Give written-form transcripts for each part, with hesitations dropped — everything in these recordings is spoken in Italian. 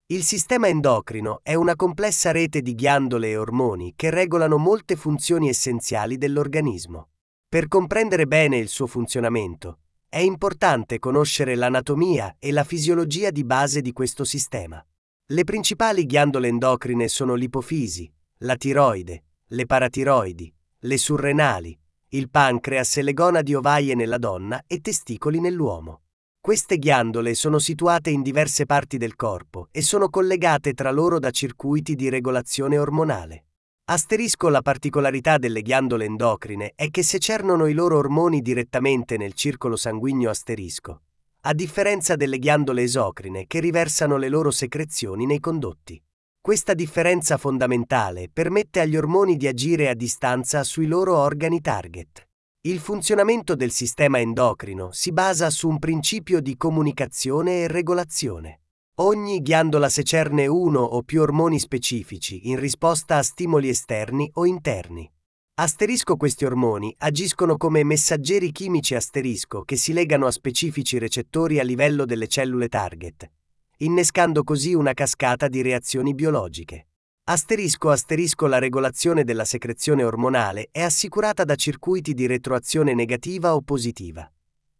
Il sistema endocrino è una complessa rete di ghiandole e ormoni che regolano molte funzioni essenziali dell'organismo. Per comprendere bene il suo funzionamento, è importante conoscere l'anatomia e la fisiologia di base di questo sistema. Le principali ghiandole endocrine sono l'ipofisi, la tiroide, le paratiroidi, le surrenali, il pancreas e le gonadi ovaie nella donna e testicoli nell'uomo. Queste ghiandole sono situate in diverse parti del corpo e sono collegate tra loro da circuiti di regolazione ormonale. La particolarità delle ghiandole endocrine è che secernono i loro ormoni direttamente nel circolo sanguigno . A differenza delle ghiandole esocrine che riversano le loro secrezioni nei condotti. Questa differenza fondamentale permette agli ormoni di agire a distanza sui loro organi target. Il funzionamento del sistema endocrino si basa su un principio di comunicazione e regolazione. Ogni ghiandola secerne uno o più ormoni specifici in risposta a stimoli esterni o interni. Questi ormoni agiscono come messaggeri chimici che si legano a specifici recettori a livello delle cellule target, innescando così una cascata di reazioni biologiche. La regolazione della secrezione ormonale è assicurata da circuiti di retroazione negativa o positiva.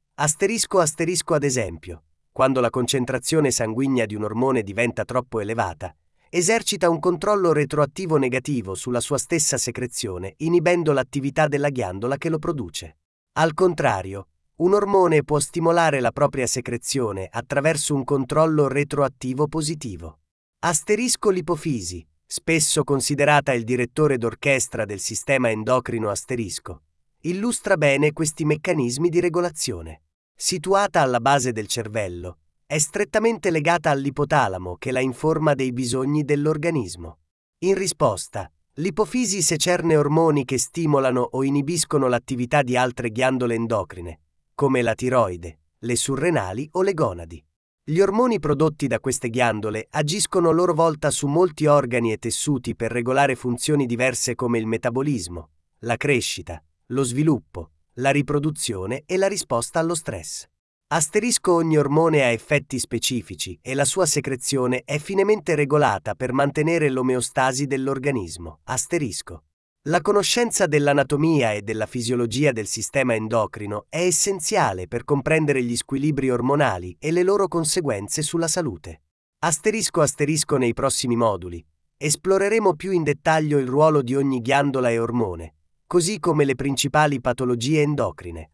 Ad esempio, quando la concentrazione sanguigna di un ormone diventa troppo elevata, esercita un controllo retroattivo negativo sulla sua stessa secrezione, inibendo l'attività della ghiandola che lo produce. Al contrario, un ormone può stimolare la propria secrezione attraverso un controllo retroattivo positivo. L'ipofisi, spesso considerata il direttore d'orchestra del sistema endocrino . Illustra bene questi meccanismi di regolazione. Situata alla base del cervello, è strettamente legata all'ipotalamo che la informa dei bisogni dell'organismo. In risposta, l'ipofisi secerne ormoni che stimolano o inibiscono l'attività di altre ghiandole endocrine, come la tiroide, le surrenali o le gonadi. Gli ormoni prodotti da queste ghiandole agiscono a loro volta su molti organi e tessuti per regolare funzioni diverse come il metabolismo, la crescita, lo sviluppo, la riproduzione e la risposta allo stress. Ogni ormone ha effetti specifici e la sua secrezione è finemente regolata per mantenere l'omeostasi dell'organismo. La conoscenza dell'anatomia e della fisiologia del sistema endocrino è essenziale per comprendere gli squilibri ormonali e le loro conseguenze sulla salute. Nei prossimi moduli esploreremo più in dettaglio il ruolo di ogni ghiandola e ormone, così come le principali patologie endocrine.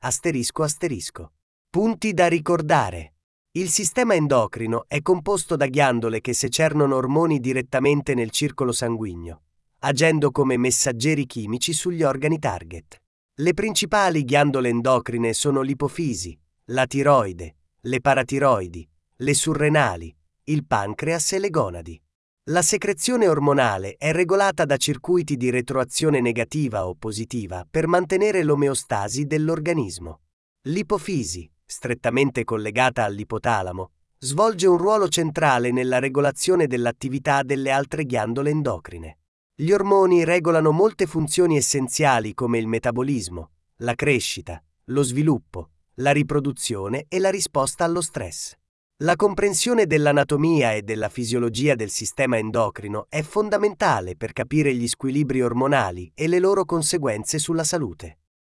Punti da ricordare. Il sistema endocrino è composto da ghiandole che secernono ormoni direttamente nel circolo sanguigno, agendo come messaggeri chimici sugli organi target. Le principali ghiandole endocrine sono l'ipofisi, la tiroide, le paratiroidi, le surrenali, il pancreas e le gonadi. La secrezione ormonale è regolata da circuiti di retroazione negativa o positiva per mantenere l'omeostasi dell'organismo. L'ipofisi, strettamente collegata all'ipotalamo, svolge un ruolo centrale nella regolazione dell'attività delle altre ghiandole endocrine. Gli ormoni regolano molte funzioni essenziali come il metabolismo, la crescita, lo sviluppo, la riproduzione e la risposta allo stress. La comprensione dell'anatomia e della fisiologia del sistema endocrino è fondamentale per capire gli squilibri ormonali e le loro conseguenze sulla salute.